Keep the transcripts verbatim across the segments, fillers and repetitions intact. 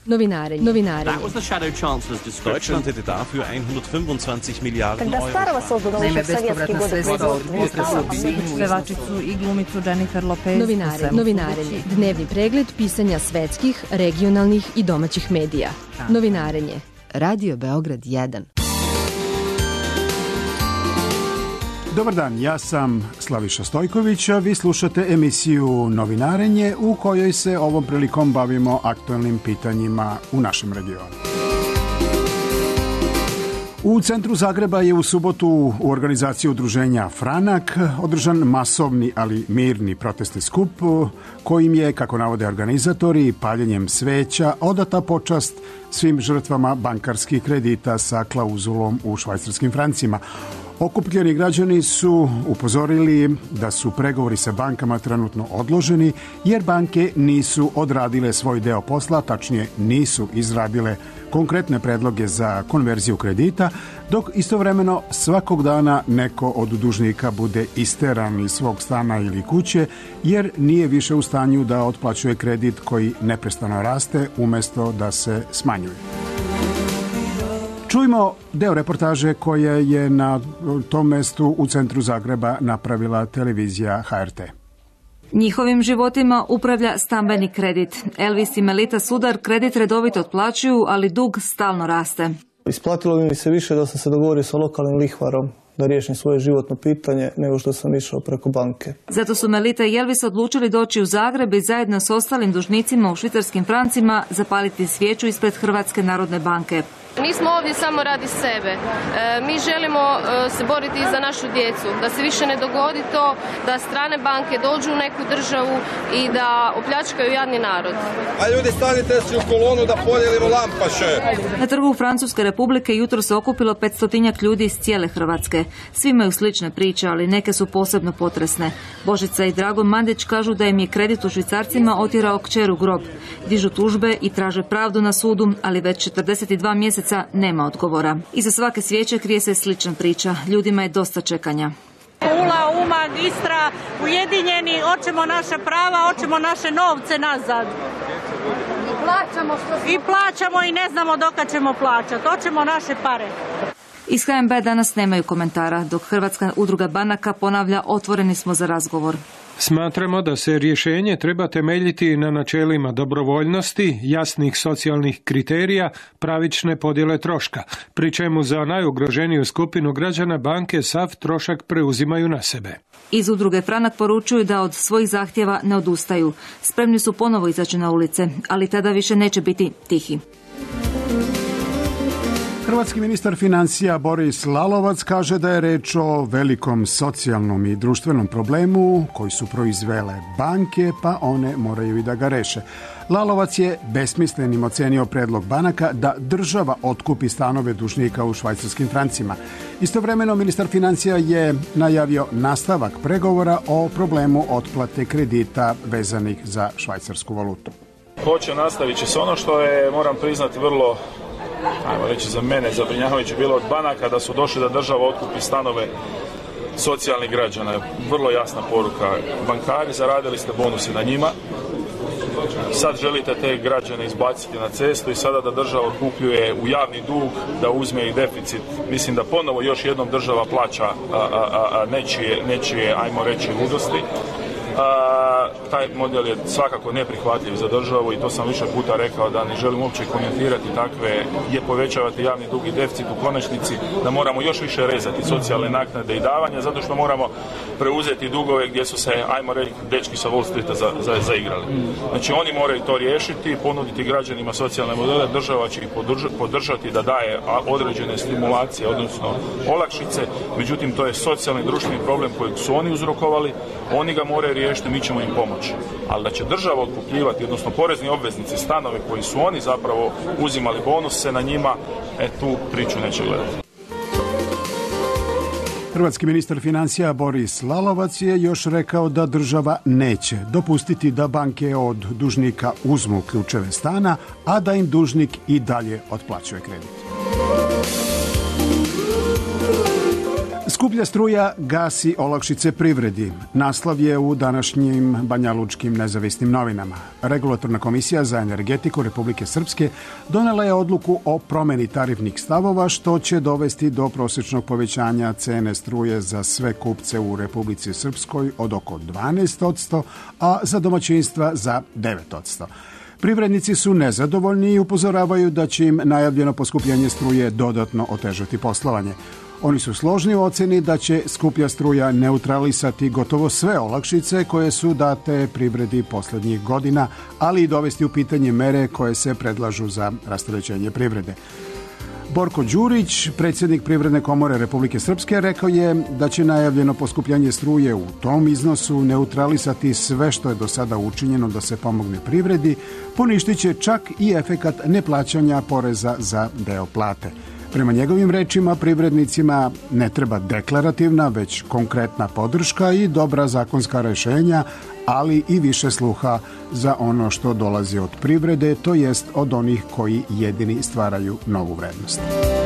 Novinarenje. Novinarenje. Deutschland hätte dafür hundertfünfundzwanzig Milliarden Euro. Naime, bespovratna sredstva od pevačicu i glumicu Jennifer Lopez. Novinarenje. Novinarenje. Dnevni pregled pisanja svetskih, regionalnih i domaćih medija. Novinarenje. Radio Beograd jedan. Dobar dan, ja sam Slaviša Stojković, a vi slušate emisiju Novinarenje u kojoj se ovom prilikom bavimo aktualnim pitanjima u našem regionu. U centru Zagreba je u subotu u organizaciji udruženja Franak održan masovni, ali mirni protestni skup kojim je, kako navode organizatori, paljenjem sveća odata počast svim žrtvama bankarskih kredita sa klauzulom u švajcarskim francima. Okupljeni građani su upozorili da su pregovori sa bankama trenutno odloženi jer banke nisu odradile svoj deo posla, tačnije nisu izradile konkretne predloge za konverziju kredita, dok istovremeno svakog dana neko od dužnika bude isteran iz svog stana ili kuće jer nije više u stanju da otplaćuje kredit koji neprestano raste umjesto da se smanjuje. Čujmo deo reportaže koje je na tom mestu u centru Zagreba napravila televizija H R T. Njihovim životima upravlja stambeni kredit. Elvis i Melita Sudar kredit redovito otplaćuju, ali dug stalno raste. Isplatilo bi mi se više da sam se dogovorio sa lokalnim lihvarom da riješim svoje životno pitanje nego što sam išao preko banke. Zato su Melita i Elvis odlučili doći u Zagreb i zajedno s ostalim dužnicima u švicarskim francima zapaliti svijeću ispred Hrvatske narodne banke. Nismo ovdje samo radi sebe. E, mi želimo e, se boriti za našu djecu, da se više ne dogodi to da strane banke dođu u neku državu i da opljačkaju jadni narod. A ljudi, stanite se u kolonu da podijelimo lampaše. Na trgu Francuske Republike jutro se okupilo petstotinjak ljudi iz cijele Hrvatske. Svi imaju slične priče, ali neke su posebno potresne. Božica i Drago Mandić kažu da im je kredit u švicarcima otjerao kćer u grob. Dižu tužbe i traže pravdu na sudu, ali već četrdeset dva mjeseca nema odgovora. Iza svake svijeće krije se slična priča. Ljudima je dosta čekanja. Pula, Umag, Istra, ujedinjeni, hoćemo naša prava, hoćemo naše novce nazad. I plaćamo, što I plaćamo i ne znamo dokad ćemo plaćati. Hoćemo naše pare. Iz H M B danas nemaju komentara, dok Hrvatska udruga banaka ponavlja otvoreni smo za razgovor. Smatramo da se rješenje treba temeljiti na načelima dobrovoljnosti, jasnih socijalnih kriterija, pravične podjele troška, pri čemu za najugroženiju skupinu građana banke sav trošak preuzimaju na sebe. Iz udruge Franak poručuju da od svojih zahtjeva ne odustaju. Spremni su ponovo izaći na ulice, ali tada više neće biti tihi. Hrvatski ministar financija Boris Lalovac kaže da je reč o velikom socijalnom i društvenom problemu koji su proizvele banke, pa one moraju i da ga reše. Lalovac je besmislenim ocenio predlog banaka da država otkupi stanove dužnika u švajcarskim francima. Istovremeno ministar financija je najavio nastavak pregovora o problemu otplate kredita vezanih za švajcarsku valutu. Hoće nastaviti se ono što je, moram priznati, vrlo, ajmo reći za mene, zabrinjavajuće bilo od banaka da su došli da država otkupi stanove socijalnih građana. Vrlo jasna poruka. Bankari, zaradili ste bonuse na njima, sad želite te građane izbaciti na cestu i sada da država otkupljuje u javni dug, da uzme i deficit. Mislim da ponovo još jednom država plaća a, a, a, nečije, nečije, ajmo reći, ludosti. A, taj model je svakako neprihvatljiv za državu i to sam više puta rekao da ne želim uopće komentirati takve, je povećavati javni dug i deficit u konačnici, da moramo još više rezati socijalne naknade i davanja zato što moramo preuzeti dugove gdje su se, ajmo reći, dečki sa Wall Streeta za, za, zaigrali. Znači oni moraju to riješiti, ponuditi građanima socijalne modele, država će ih podržati da daje određene stimulacije, odnosno olakšice, međutim to je socijalni društveni problem kojeg su oni uzrokovali, oni ga moraju riješiti, mi ćemo im pomoći. Ali da će država otkupljivati, odnosno porezni obveznici, stanove koji su oni zapravo uzimali bonuse na njima, e tu priču neće gledati. Hrvatski ministar financija Boris Lalovac je još rekao da država neće dopustiti da banke od dužnika uzmu ključeve stana, a da im dužnik i dalje otplaćuje kredit. Skuplja struja gasi olakšice privredi. Naslov je u današnjim banjalučkim nezavisnim novinama. Regulatorna komisija za energetiku Republike Srpske donela je odluku o promeni tarifnih stavova, što će dovesti do prosječnog povećanja cene struje za sve kupce u Republici Srpskoj od oko dvanaest posto, a za domaćinstva za devet posto. Privrednici su nezadovoljni i upozoravaju da će im najavljeno poskupljenje struje dodatno otežati poslovanje. Oni su složni u oceni da će skuplja struja neutralisati gotovo sve olakšice koje su date privredi poslednjih godina, ali i dovesti u pitanje mere koje se predlažu za rasterećenje privrede. Borko Đurić, predsjednik Privredne komore Republike Srpske, rekao je da će najavljeno poskupljenje struje u tom iznosu neutralisati sve što je do sada učinjeno da se pomogne privredi, poništit će čak i efekat neplaćanja poreza za deo plate. Prema njegovim rečima, privrednicima ne treba deklarativna, već konkretna podrška i dobra zakonska rešenja, ali i više sluha za ono što dolazi od privrede, to jest od onih koji jedini stvaraju novu vrednost.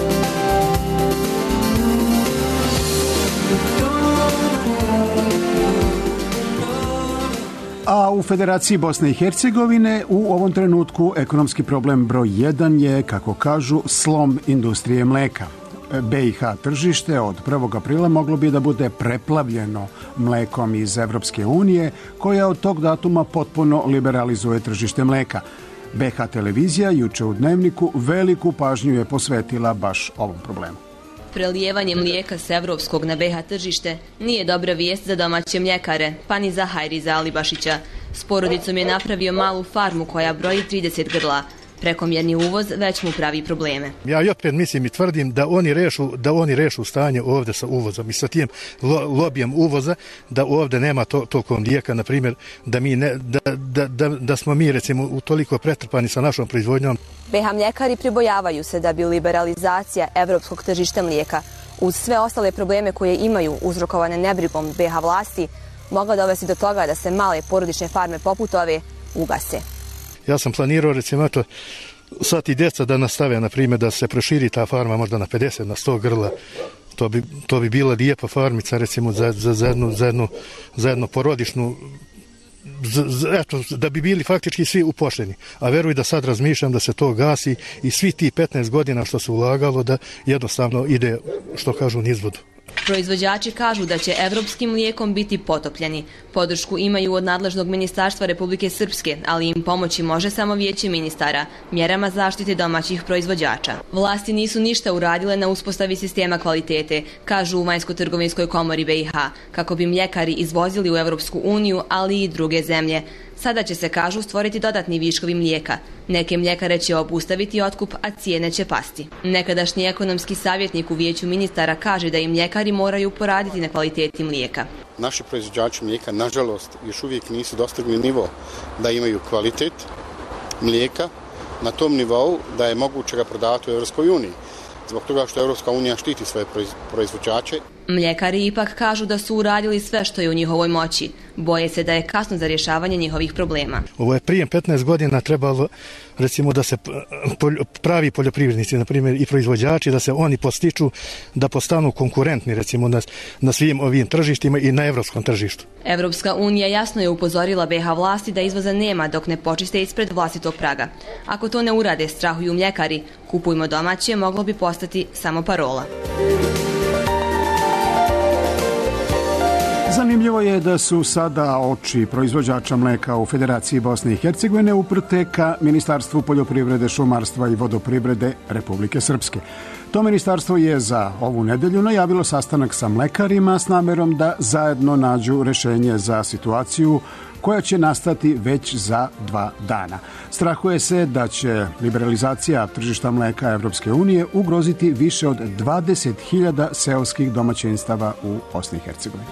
A u Federaciji Bosne i Hercegovine u ovom trenutku ekonomski problem broj jedan je, kako kažu, slom industrije mleka. B i H tržište od prvog aprila moglo bi da bude preplavljeno mlekom iz Evropske unije, koja od tog datuma potpuno liberalizuje tržište mleka. B H televizija juče u Dnevniku veliku pažnju je posvetila baš ovom problemu. Prelijevanje mlijeka s evropskog na B H tržište nije dobra vijest za domaće mljekare, pa ni za Hajriza Alibašića. S porodicom je napravio malu farmu koja broji trideset grla. Prekomjerni uvoz već mu pravi probleme. Ja i opet mislim i tvrdim da oni rešu, da oni rešu stanje ovdje sa uvozom i sa tim lo, lobijem uvoza, da ovdje nema to, toliko mlijeka, na primjer, da, mi ne, da, da, da, da smo mi recimo toliko pretrpani sa našom proizvodnjom. B H mljekari pribojavaju se da bi liberalizacija evropskog tržišta mlijeka uz sve ostale probleme koje imaju uzrokovane nebrigom B H vlasti mogla dovesti do toga da se male porodične farme poput ove ugase. Ja sam planirao, recimo, eto, sad i djeca da nastave, na primjer, da se proširi ta farma možda na pedeset, na sto grla. To bi, to bi bila lijepa farmica, recimo, za, za, za, jednu, za, jednu, za jednu porodičnu, za, za, eto, da bi bili faktički svi upošljeni. A veruj da sad razmišljam da se to gasi i svi ti petnaest godina što se ulagalo da jednostavno ide, što kažu, nizvodu. Proizvođači kažu da će evropskim mlijekom biti potopljeni. Podršku imaju od nadležnog ministarstva Republike Srpske, ali im pomoći može samo vijeće ministara, mjerama zaštite domaćih proizvođača. Vlasti nisu ništa uradile na uspostavi sistema kvalitete, kažu u Vanjsko-trgovinskoj komori B i H, kako bi mljekari izvozili u Evropsku uniju, ali i druge zemlje. Sada će se, kažu, stvoriti dodatni viškovi mlijeka. Neke mljekare će obustaviti otkup, a cijene će pasti. Nekadašnji ekonomski savjetnik u vijeću ministara kaže da i mljekari moraju poraditi na kvaliteti mlijeka. Naši proizvođači mlijeka, nažalost, još uvijek nisu dostigli nivo da imaju kvalitet mlijeka na tom nivou da je moguće ga prodavati u Evropskoj uniji. Zbog toga što Evropska unija štiti svoje proizvođače. Mljekari ipak kažu da su uradili sve što je u njihovoj moći. Boje se da je kasno za rješavanje njihovih problema. Ovo je prije petnaest godina trebalo, recimo, da se pravi poljoprivrednici, na primjer i proizvođači, da se oni postiču da postanu konkurentni, recimo, na, na svim ovim tržištima i na evropskom tržištu. Evropska unija jasno je upozorila B H vlasti da izvoza nema dok ne počiste ispred vlastitog praga. Ako to ne urade, strahuju mljekari, kupujmo domaće, moglo bi postati samo parola. Zanimljivo je da su sada oči proizvođača mleka u Federaciji Bosne i Hercegovine uprte ka Ministarstvu poljoprivrede, šumarstva i vodoprivrede Republike Srpske. To ministarstvo je za ovu nedelju najavilo sastanak sa mlekarima s namerom da zajedno nađu rešenje za situaciju koja će nastati već za dva dana. Strahuje se da će liberalizacija tržišta mleka Evropske unije ugroziti više od dvadeset hiljada seoskih domaćinstava u Bosni i Hercegovini.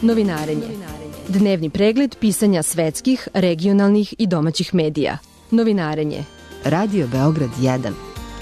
Novinarenje. Dnevni pregled pisanja svetskih, regionalnih i domaćih medija. Novinarenje. Radio Beograd jedan.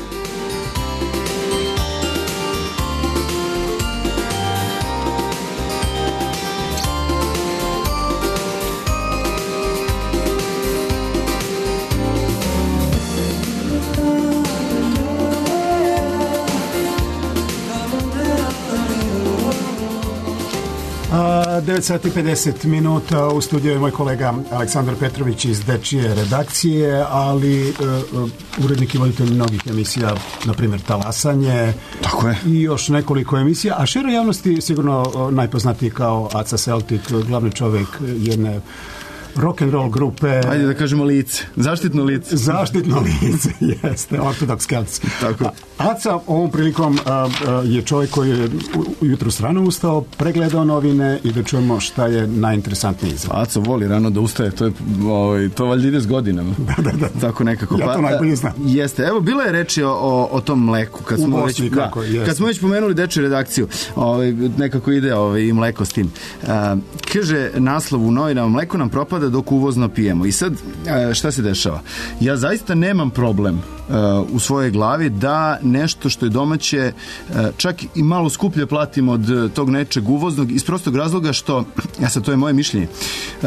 devet sati i pedeset minuta, u studiju je moj kolega Aleksandar Petrović iz dečije redakcije, ali uh, urednik i voditelj mnogih emisija, na primjer Talasanje. Tako je. I još nekoliko emisija, a široj javnosti sigurno uh, najpoznatiji kao Aca Celtic, glavni čovjek jedne rock and roll grupe. Ajde da kažemo lice. Zaštitno lice. Zaštitno lice, jeste. Orthodox Celts. Tako. Aca ovom prilikom a, a, je čovjek koji je ujutro rano ustao, pregledao novine i da čujemo šta je najinteresantnije izvod. Aca voli rano da ustaje, to je ovaj, to valjda ide s godinama. Da, da, da. Tako nekako. Ja to pa, najbolje znam. Jeste. Evo, bilo je reči o, o, o tom mleku. Kad smo, Bosni, već, kako, da, kad smo već pomenuli dečju redakciju, ovaj, nekako ide ovaj, i mleko s tim. A, kaže naslov u novinama, mleko nam propada dok uvozno pijemo. I sad, šta se dešava? Ja zaista nemam problem uh, u svojoj glavi da nešto što je domaće uh, čak i malo skuplje platim od tog nečeg uvoznog iz prostog razloga što, ja sad to je moje mišljenje, uh,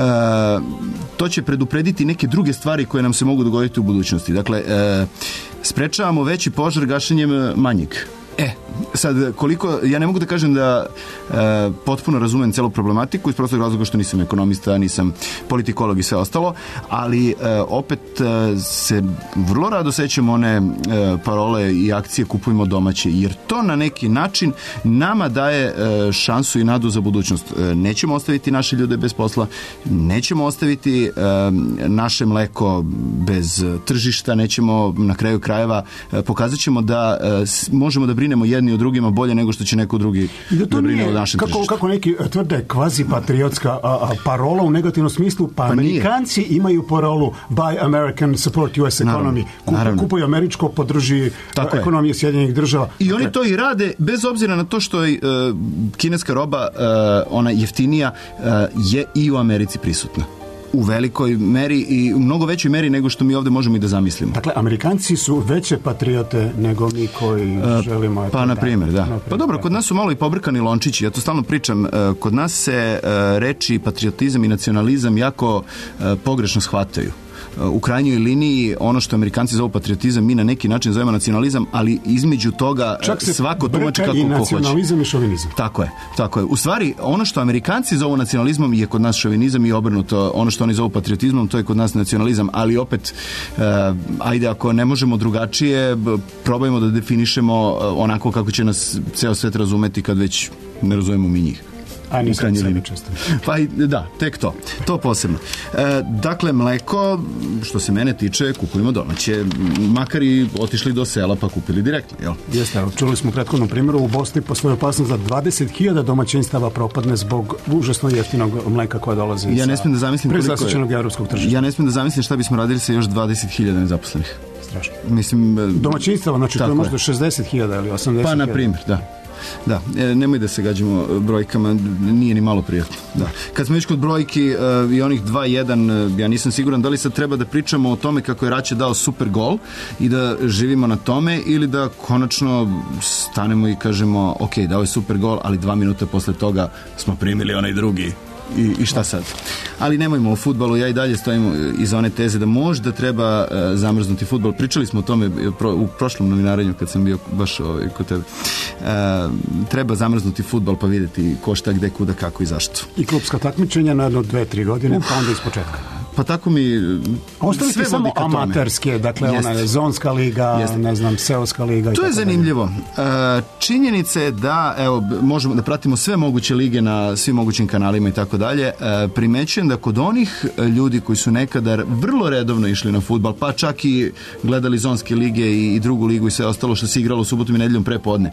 to će preduprediti neke druge stvari koje nam se mogu dogoditi u budućnosti. Dakle, uh, sprečavamo veći požar gašenjem manjeg. E, sad, koliko, ja ne mogu da kažem da e, potpuno razumem celu problematiku iz prostog razloga što nisam ekonomista, nisam politikolog i sve ostalo, ali e, opet e, se vrlo rado sećam one e, parole i akcije kupujmo domaće, jer to na neki način nama daje e, šansu i nadu za budućnost. E, nećemo ostaviti naše ljude bez posla, nećemo ostaviti e, naše mleko bez tržišta, nećemo na kraju krajeva, e, pokazat ćemo da e, možemo da brinemo jedni o drugima bolje nego što će neko drugi da, da brine o našem kako, tržištu. Kako neki tvrde kvazi-patriotska a, a, parola u negativnom smislu, pa, pa Amerikanci nije. Imaju parolu Buy American, Support U S Economy. Kup, kupuju američko, podrži tako ekonomiju Sjedinjenih država. I oni to i rade, bez obzira na to što je uh, kineska roba, uh, ona jeftinija, uh, je i u Americi prisutna. U velikoj meri i u mnogo većoj meri nego što mi ovdje možemo i da zamislimo. Dakle, Amerikanci su veće patriote nego mi koji uh, želimo... Pa, na primjer, da. da. Pa dobro, kod nas su malo i pobrkani lončići. Ja to stalno pričam. Uh, kod nas se uh, reči patriotizam i nacionalizam jako uh, pogrešno shvataju. U krajnjoj liniji ono što Amerikanci zovu patriotizam mi na neki način zovemo nacionalizam, ali između toga svako tumači kako ko hoće. Nacionalizam i šovinizam. Tako je, tako je. U stvari, ono što Amerikanci zovu nacionalizmom je kod nas šovinizam i obrnuto. Ono što oni zovu patriotizmom, to je kod nas nacionalizam, ali opet, uh, ajde, ako ne možemo drugačije, probajmo da definišemo onako kako će nas ceo svet razumeti kad već ne razumemo mi njih. A nisam sebi često. Pa da, tek to. To posebno. E, dakle, mleko, što se mene tiče, kupujemo domaće. Makar i otišli do sela pa kupili direktno, jel? Jeste, čuli smo u prethodnom primjeru, u Bosni postoji opasnost da dvadeset hiljada domaćinstava propadne zbog užasno jeftinog mleka koja dolazi ja ne smijem da zamislim prezasićenog evropskog tržišta. Ja ne smijem da zamislim šta bismo radili sa još dvadeset hiljada nezaposlenih. Strašno. Mislim, domaćinstava, znači to je možda šezdeset hiljada ili osamdeset hiljada. Pa, na primjer, da. Da, e, nemoj da se gađamo brojkama, nije ni malo prijatno. Da. Kad smo već kod brojki e, i onih dva jedan, e, ja nisam siguran da li sad treba da pričamo o tome kako je Raće dao super gol i da živimo na tome ili da konačno stanemo i kažemo ok, dao je super gol, ali dva minuta posle toga smo primili onaj drugi. I, i šta sad? Ali nemojmo o fudbalu, ja i dalje stojimo iza one teze da možda treba uh, zamrznuti fudbal. Pričali smo o tome pro, u prošlom novinarenju kad sam bio baš ovaj, kod tebe. Uh, treba zamrznuti fudbal pa vidjeti ko šta, gde, kuda, kako i zašto. I klubska takmičenja na jedno, dve, tri godine, Uf. pa onda iz početka. Pa tako mi ostali sve samo amaterske, dakle Jest. ona je zonska liga, Jest. ne znam, seoska liga. To je zanimljivo. Činjenica je da, evo, možemo da pratimo sve moguće lige na svim mogućim kanalima i tako dalje. Primećujem da kod onih ljudi koji su nekada vrlo redovno išli na fudbal, pa čak i gledali zonske lige i drugu ligu i sve ostalo što se igralo subotom i nedeljom prepodne,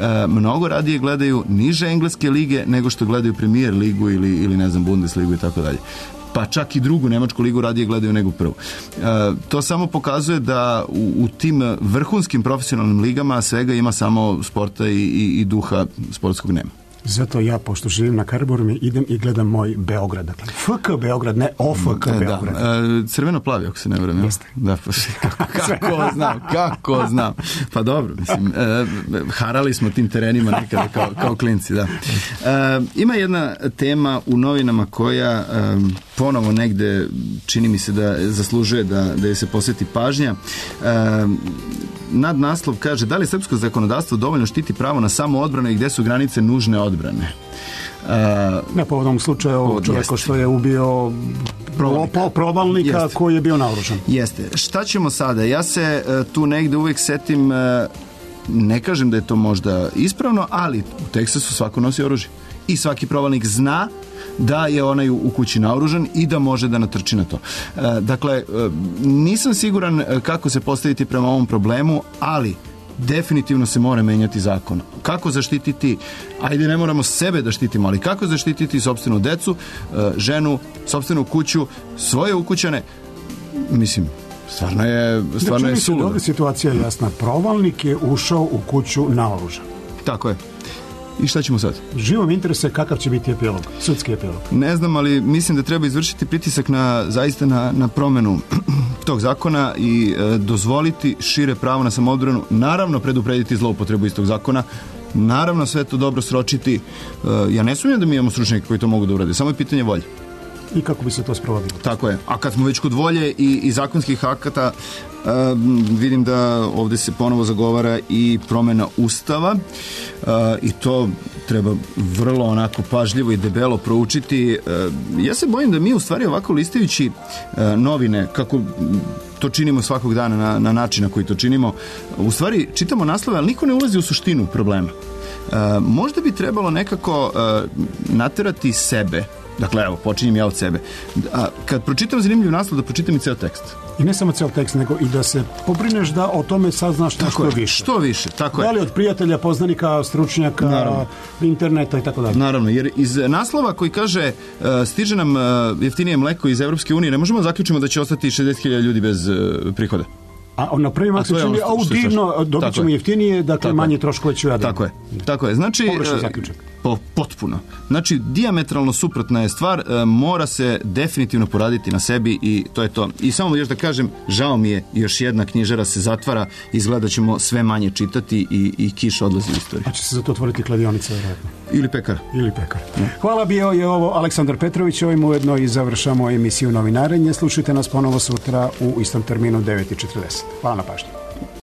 mnogo radije gledaju niže engleske lige nego što gledaju Premier ligu ili, ili ne znam, Bundesligu i tako dalje. Pa čak i drugu nemačku ligu radije gledaju nego prvu. E, to samo pokazuje da u, u tim vrhunskim profesionalnim ligama svega ima samo sporta i, i, i duha sportskog nema. Zato ja, pošto živim na Karaburmi, idem i gledam moj Beograd. Dakle, F K Beograd, ne O F K Beograd. Da, crveno-plavi, ako se ne vrem. Jeste. Da, pa, kako znam, kako znam. Pa dobro, mislim, e, harali smo tim terenima nekada kao, kao klinci, da. E, ima jedna tema u novinama koja e, ponovo negde čini mi se da zaslužuje da, da je se posveti pažnja. E, nadnaslov kaže da li srpsko zakonodavstvo dovoljno štiti pravo na samoodbranu i gde su granice nužne odbrane. Uh, na povodom slučaja ovog čovjeka što je ubio provalnika, provalnika jeste. Koji je bio naoružan. Jeste. Šta ćemo sada? Ja se uh, tu negde uvijek setim, uh, ne kažem da je to možda ispravno, ali u Teksasu svako nosi oružje. I svaki provalnik zna da je onaj u kući naoružan i da može da natrči na to. Uh, dakle, uh, nisam siguran kako se postaviti prema ovom problemu, ali definitivno se mora menjati zakon. Kako zaštititi, ajde ne moramo sebe da štitimo, ali kako zaštititi sopstvenu decu, ženu, sopstvenu kuću, svoje ukućane, mislim, stvarno je stvarno je suludo. Ovdje situacija je jasna. Provalnik je ušao u kuću naoružan. Tako je. I šta ćemo sad? Živo mi interese kakav će biti epilog, sudski epilog. Ne znam, ali mislim da treba izvršiti pritisak na, zaista na, na promenu tog zakona i e, dozvoliti šire pravo na samoodbranu, naravno preduprediti zloupotrebu istog zakona, naravno sve to dobro sročiti. E, ja ne sumnjam da mi imamo stručnjake koji to mogu da urade, samo je pitanje volje. I kako bi se to sprovodilo? Tako je. A kad smo već kod volje i, i zakonskih akata, uh, vidim da ovdje se ponovo zagovara i promjena Ustava uh, i to treba vrlo onako pažljivo i debelo proučiti. Uh, ja se bojim da mi u stvari ovako listajući uh, novine, kako to činimo svakog dana na, na način na koji to činimo, u stvari čitamo naslove, ali niko ne ulazi u suštinu problema. Uh, možda bi trebalo nekako uh, naterati sebe. Dakle, evo, počinjem ja od sebe. A, kad pročitam zanimljiv naslov, da pročitam i ceo tekst. I ne samo ceo tekst, nego i da se pobrineš da o tome saznaš što je, više. Što više, tako je. Da li od prijatelja, poznanika, stručnjaka, naravno, interneta i tako dalje. Naravno, jer iz naslova koji kaže uh, stiže nam uh, jeftinije mleko iz Evropske unije, ne možemo zaključimo da će ostati šezdeset hiljada ljudi bez uh, prihoda. A na prvi mak se čini, a u divno, dobit ćemo jeftinije, dakle manje troškove ću ja da. Tako je, tako je. Znači, po, potpuno. Znači, dijametralno suprotna je stvar, e, mora se definitivno poraditi na sebi i to je to. I samo još da kažem, žao mi je, još jedna knjižara se zatvara, izgleda ćemo sve manje čitati i, i kiša odlazi u istoriju. A će se za to otvoriti kladionica, vjerojatno. Ili pekar. Ili pekar. Ne. Hvala, bio je ovo Aleksandar Petrović, ovim ujedno i završamo emisiju Novinarenje. Slušajte nas ponovo sutra u istom terminu devet i četrdeset. Hvala na pažnji.